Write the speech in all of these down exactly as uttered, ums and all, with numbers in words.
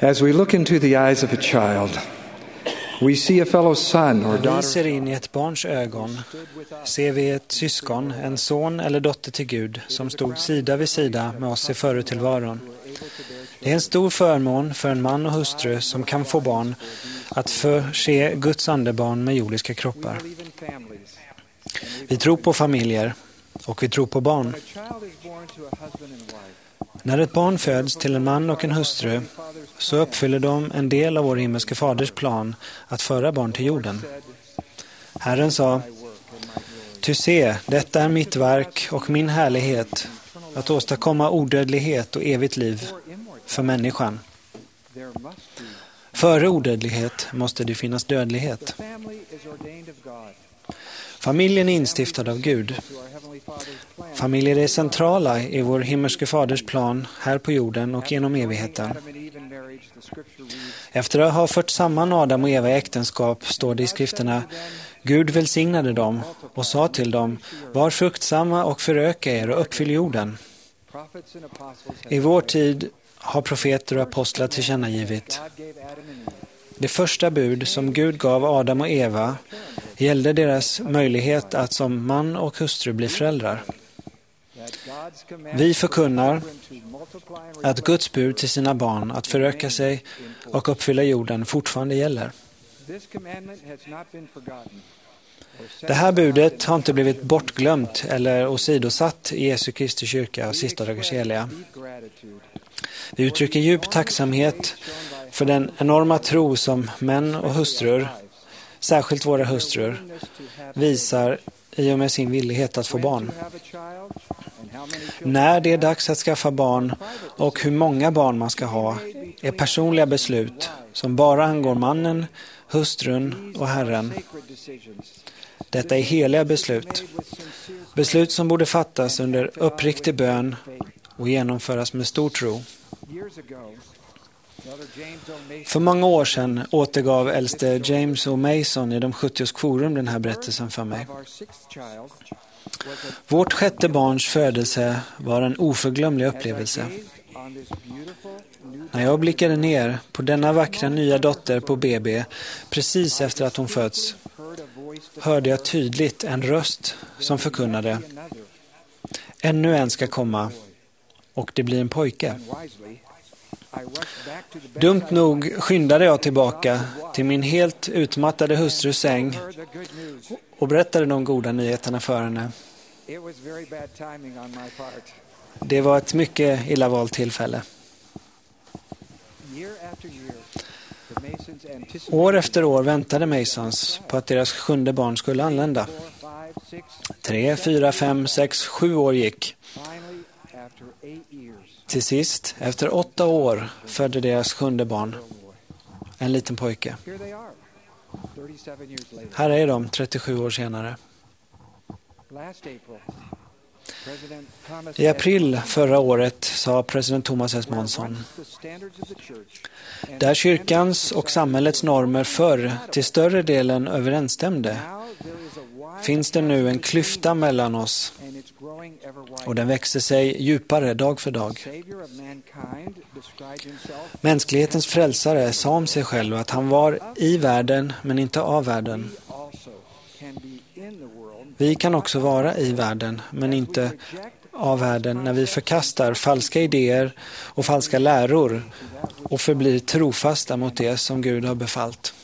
As we look into the eyes of a child, we see a fellow son or När vi daughter. ser in i ett barns ögon ser vi ett syskon, en son eller dotter till Gud som stod sida vid sida med oss i förutillvaron. Det är en stor förmån för en man och hustru som kan få barn att förse Guds andebarn med jordiska kroppar. Vi tror på familjer och vi tror på barn. När ett barn föds till en man och en hustru så uppfyller de en del av vår himmelske faders plan att föra barn till jorden. Herren sa: "Ty se, detta är mitt verk och min härlighet, att åstadkomma odödlighet och evigt liv för människan." Före odödlighet måste det finnas dödlighet. Familjen är instiftad av Gud. Familjer är centrala i vår himmelske faders plan här på jorden och genom evigheten. Efter att ha fört samman Adam och Eva i äktenskap står det i skrifterna: Gud välsignade dem och sa till dem: "Var fruktsamma och föröka er och uppfyll jorden." I vår tid har profeter och apostlar tillkännagivit: det första bud som Gud gav Adam och Eva gällde deras möjlighet att som man och hustru bli föräldrar. Vi förkunnar att Guds bud till sina barn att föröka sig och uppfylla jorden fortfarande gäller. Det här budet har inte blivit bortglömt eller åsidosatt i Jesu Kristi kyrka och sista dagars heliga. Vi uttrycker djup tacksamhet för den enorma tro som män och hustrur, särskilt våra hustrur, visar i och med sin villighet att få barn. När det är dags att skaffa barn och hur många barn man ska ha är personliga beslut som bara angår mannen, hustrun och Herren. Detta är heliga beslut. Beslut som borde fattas under uppriktig bön och genomföras med stor tro. För många år sedan återgav äldste James O. Mason i de sjuttio Quorum den här berättelsen för mig. Vårt sjätte barns födelse var en oförglömlig upplevelse. När jag blickade ner på denna vackra nya dotter på B B precis efter att hon fötts, hörde jag tydligt en röst som förkunnade: "Ännu en ska komma, och det blir en pojke." Dumt nog skyndade jag tillbaka till min helt utmattade hustrus säng och berättade de goda nyheterna för henne. Det var ett mycket illa valt tillfälle. År efter år väntade Masons på att deras sjunde barn skulle anlända. Tre, fyra, fem, sex, sju år gick. Till sist, efter åtta år, födde deras sjunde barn, en liten pojke. Här är de, trettiosju år senare. I april förra året sa president Thomas S. Monson: "Där kyrkans och samhällets normer förr till större delen överensstämde, finns det nu en klyfta mellan oss, och den växer sig djupare dag för dag. Mänsklighetens frälsare sa om sig själv att han var i världen men inte av världen. Vi kan också vara i världen men inte av världen när vi förkastar falska idéer och falska läror och förblir trofasta mot det som Gud har befallt."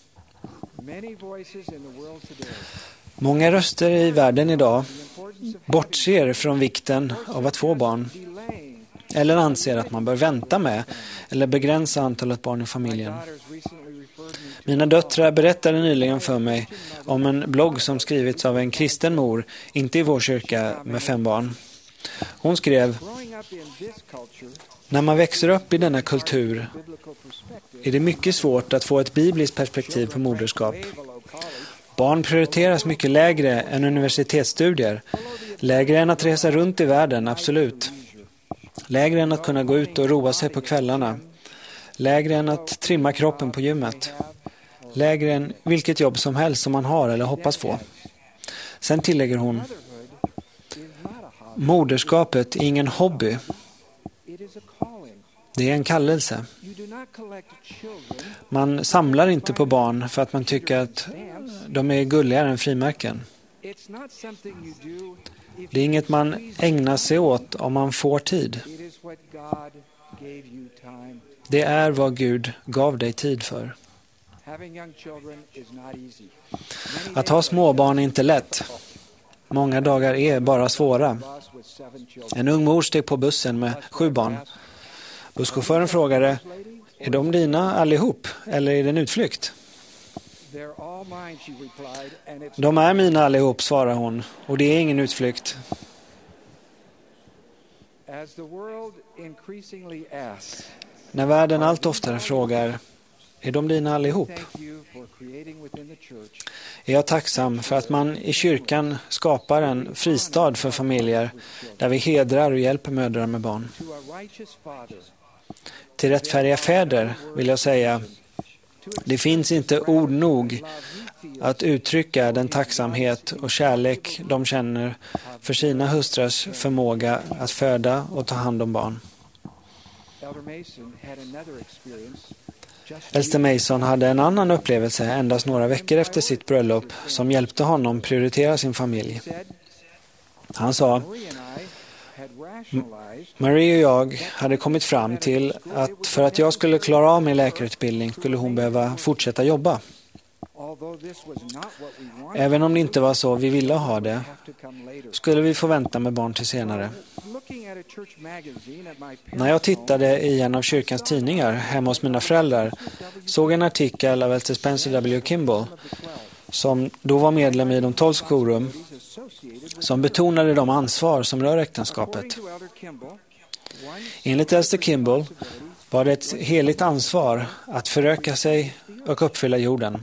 Många röster i världen idag bortser från vikten av att få barn eller anser att man bör vänta med eller begränsa antalet barn i familjen. Mina döttrar berättade nyligen för mig om en blogg som skrivits av en kristen mor, inte i vår kyrka, med fem barn. Hon skrev: "När man växer upp i denna kultur är det mycket svårt att få ett bibliskt perspektiv på moderskap. Barn prioriteras mycket lägre än universitetsstudier, lägre än att resa runt i världen, absolut. Lägre än att kunna gå ut och roa sig på kvällarna. Lägre än att trimma kroppen på gymmet. Lägre än vilket jobb som helst som man har eller hoppas få." Sen tillägger hon: "Moderskapet är ingen hobby. Det är en kallelse. Man samlar inte på barn för att man tycker att de är gulligare än frimärken. Det är inget man ägnar sig åt om man får tid. Det är vad Gud gav dig tid för. Att ha småbarn är inte lätt. Många dagar är bara svåra. En ung mor steg på bussen med sju barn. Busschauffören frågade, är de dina allihop eller är det en utflykt? De är mina allihop, svarar hon, och det är ingen utflykt. När världen allt oftare frågar, är de dina allihop? Är jag tacksam för att man i kyrkan skapar en fristad för familjer där vi hedrar och hjälper mödrar med barn. Till rättfärdiga fäder vill jag säga, det finns inte ord nog att uttrycka den tacksamhet och kärlek de känner för sina hustrars förmåga att föda och ta hand om barn. Elster Mason hade en annan upplevelse endast några veckor efter sitt bröllop som hjälpte honom prioritera sin familj. Han sa, Marie och jag hade kommit fram till att för att jag skulle klara av min läkarutbildning skulle hon behöva fortsätta jobba. Även om det inte var så vi ville ha det, skulle vi få vänta med barn till senare. När jag tittade i en av kyrkans tidningar hemma hos mina föräldrar såg en artikel av Elster Spencer W. Kimball, som då var medlem i de tolv skorum, som betonade de ansvar som rör äktenskapet. Enligt Elster Kimball var det ett heligt ansvar att föröka sig och uppfylla jorden.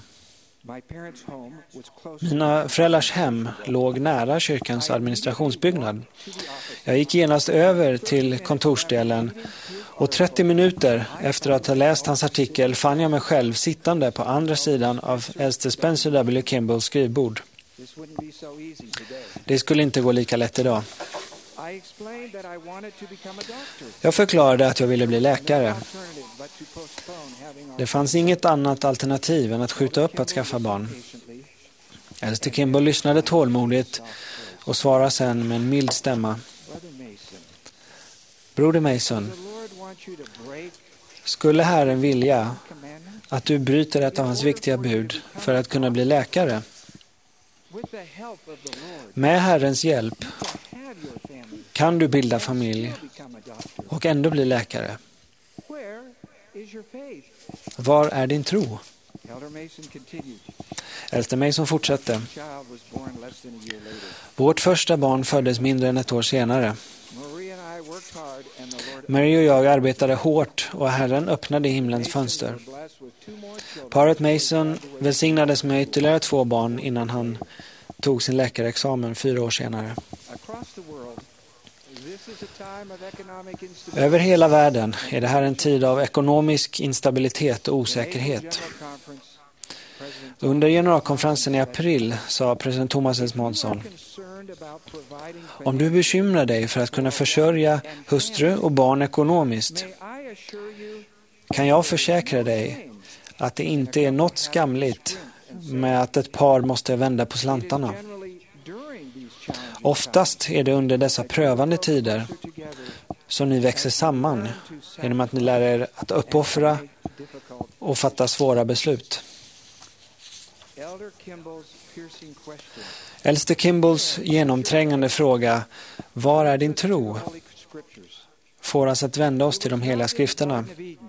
Mina föräldrars hem låg nära kyrkans administrationsbyggnad. Jag gick genast över till kontorsdelen och trettio minuter efter att ha läst hans artikel fann jag mig själv sittande på andra sidan av Elster Spencer W. Kimballs skrivbord. Det skulle inte gå lika lätt idag. Jag förklarade att jag ville bli läkare. Det fanns inget annat alternativ än att skjuta upp att skaffa barn. Elster Kimball lyssnade tålmodigt och svarade sen med en mild stämma. Broder Mason, skulle Herren vilja att du bryter ett av hans viktiga bud för att kunna bli läkare? Med Herrens hjälp kan du bilda familj och ändå bli läkare. Var är din tro? Elster Mason fortsatte. Vårt första barn föddes mindre än ett år senare. Marie och jag arbetade hårt och Herren öppnade himlens fönster. Paret Mason välsignades med ytterligare två barn innan han tog sin läkarexamen fyra år senare. Över hela världen är det här en tid av ekonomisk instabilitet och osäkerhet. Under generalkonferensen i april sa president Thomas S. Monson: om du bekymrar dig för att kunna försörja hustru och barn ekonomiskt, kan jag försäkra dig att det inte är något skamligt med att ett par måste vända på slantarna. Oftast är det under dessa prövande tider som ni växer samman genom att ni lär er att uppoffra och fatta svåra beslut. Elster Kimballs genomträngande fråga, var är din tro? Får oss att vända oss till de heliga skrifterna.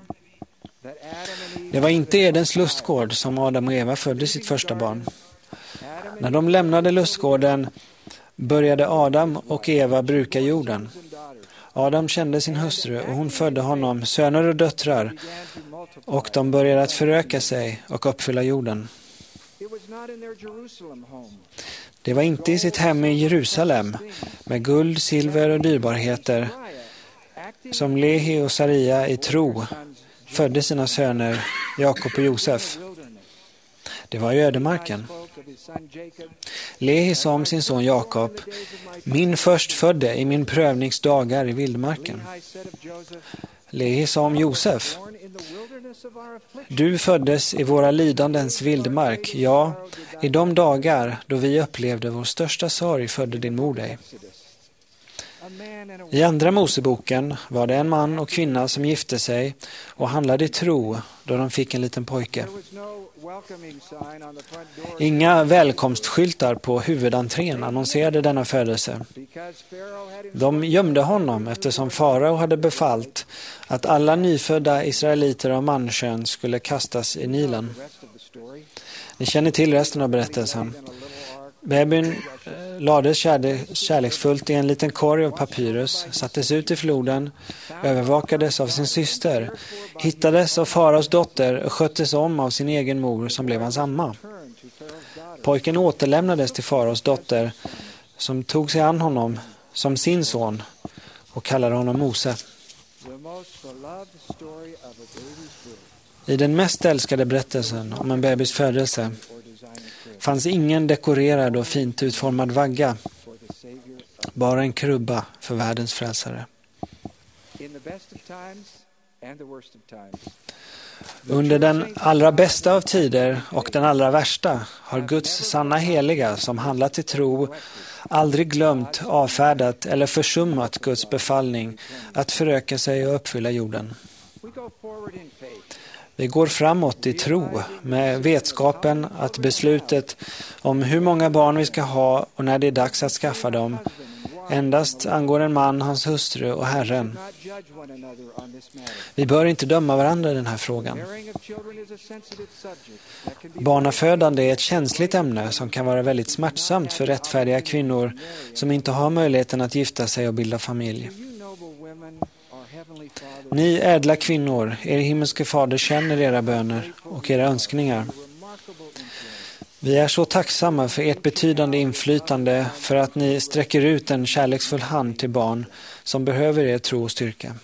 Det var inte Edens lustgård som Adam och Eva födde sitt första barn. När de lämnade lustgården började Adam och Eva bruka jorden. Adam kände sin hustru och hon födde honom söner och döttrar, och de började att föröka sig och uppfylla jorden. Det var inte i sitt hem i Jerusalem med guld, silver och dyrbarheter som Lehi och Saria i tro födde sina söner Jakob och Josef. Det var i ödemarken. Lehi sa om sin son Jakob: min förstfödde i min prövningsdagar i vildmarken. Lehi sa om Josef: du föddes i våra lidandens vildmark, ja, i de dagar då vi upplevde vår största sorg födde din mor dig. I andra Moseboken var det en man och kvinna som gifte sig och handlade i tro då de fick en liten pojke. Inga välkomstskyltar på huvudentrén annonserade denna födelse. De gömde honom eftersom farao hade befallt att alla nyfödda israeliter av mankön skulle kastas i Nilen. Ni känner till resten av berättelsen. Babyn lades kärleksfullt i en liten korg av papyrus, sattes ut i floden, övervakades av sin syster, hittades av faraos dotter och sköttes om av sin egen mor som blev hans amma. Pojken återlämnades till faraos dotter som tog sig an honom som sin son och kallade honom Mose. I den mest älskade berättelsen om en bebis födelse fanns ingen dekorerad och fint utformad vagga, bara en krubba för världens frälsare. Under den allra bästa av tider och den allra värsta har Guds sanna heliga som handlat i tro aldrig glömt, avfärdat eller försummat Guds befallning att föröka sig och uppfylla jorden. Vi går framåt i tro med vetskapen att beslutet om hur många barn vi ska ha och när det är dags att skaffa dem endast angår en man, hans hustru och Herren. Vi bör inte döma varandra i den här frågan. Barnafödande är ett känsligt ämne som kan vara väldigt smärtsamt för rättfärdiga kvinnor som inte har möjligheten att gifta sig och bilda familj. Ni ädla kvinnor, er himmelske fader känner era böner och era önskningar. Vi är så tacksamma för ert betydande inflytande för att ni sträcker ut en kärleksfull hand till barn som behöver er tro och styrka.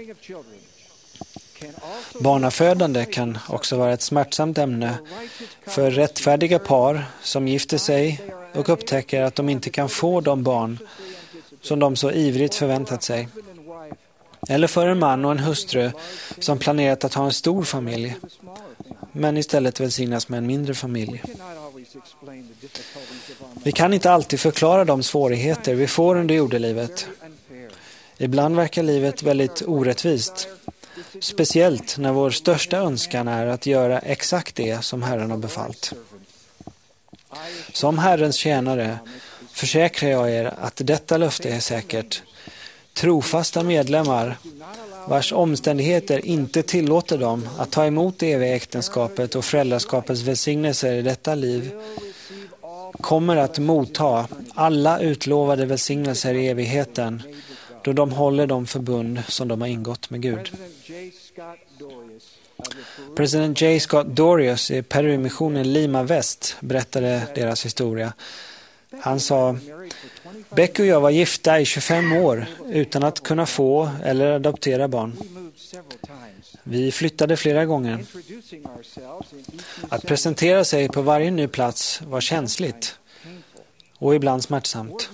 Barnafödande kan också vara ett smärtsamt ämne för rättfärdiga par som gifter sig och upptäcker att de inte kan få de barn som de så ivrigt förväntat sig. Eller för en man och en hustru som planerat att ha en stor familj men istället välsignas med en mindre familj. Vi kan inte alltid förklara de svårigheter vi får under jordelivet. Ibland verkar livet väldigt orättvist. Speciellt när vår största önskan är att göra exakt det som Herren har befallt. Som Herrens tjänare försäkrar jag er att detta löfte är säkert. Trofasta medlemmar vars omständigheter inte tillåter dem att ta emot det eviga äktenskapet och föräldraskapets välsignelser i detta liv kommer att motta alla utlovade välsignelser i evigheten då de håller de förbund som de har ingått med Gud. President J. Scott Dorius i Peru-missionen Lima Väst berättade deras historia. Han sa: Beck och jag var gifta i tjugofem år utan att kunna få eller adoptera barn. Vi flyttade flera gånger. Att presentera sig på varje ny plats var känsligt och ibland smärtsamt.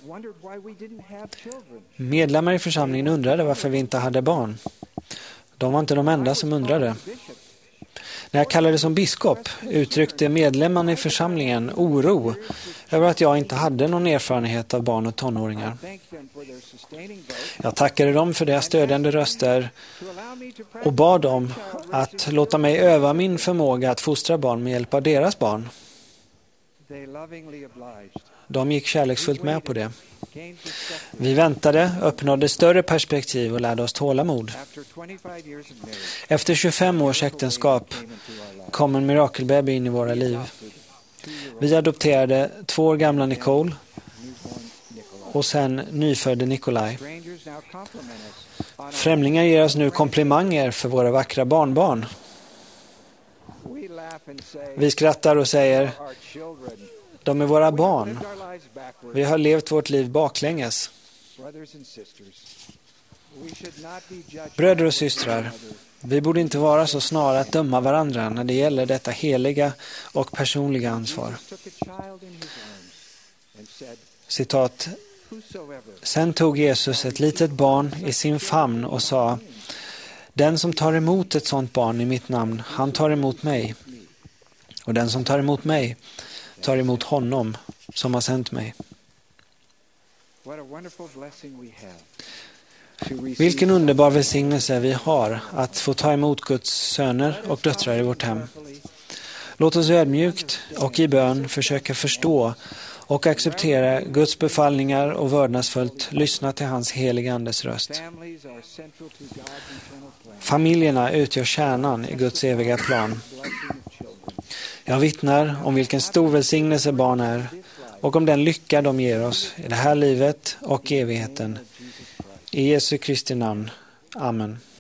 Medlemmar i församlingen undrade varför vi inte hade barn. De var inte de enda som undrade. När jag kallade som biskop uttryckte medlemmarna i församlingen oro över att jag inte hade någon erfarenhet av barn och tonåringar. Jag tackade dem för deras stödjande röster och bad dem att låta mig öva min förmåga att fostra barn med hjälp av deras barn. De gick kärleksfullt med på det. Vi väntade, uppnådde större perspektiv och lärde oss tålamod. Efter tjugofem års äktenskap kom en mirakelbaby in i våra liv. Vi adopterade två år gamla Nicole och sen nyfödde Nikolaj. Främlingar ger oss nu komplimanger för våra vackra barnbarn. Vi skrattar och säger: de är våra barn. Vi har levt vårt liv baklänges. Bröder och systrar, vi borde inte vara så snara att döma varandra när det gäller detta heliga och personliga ansvar. Citat: Sen tog Jesus ett litet barn i sin famn och sa: Den som tar emot ett sådant barn i mitt namn, han tar emot mig. Och den som tar emot mig tar emot honom som har sänt mig. Vilken underbar välsignelse vi har att få ta emot Guds söner och döttrar i vårt hem. Låt oss ödmjukt och i bön försöka förstå och acceptera Guds befallningar och vördnadsfullt lyssna till hans heliga andes röst. Familjerna utgör kärnan i Guds eviga plan. Jag vittnar om vilken stor välsignelse barn är och om den lycka de ger oss i det här livet och evigheten. I Jesu Kristi namn. Amen.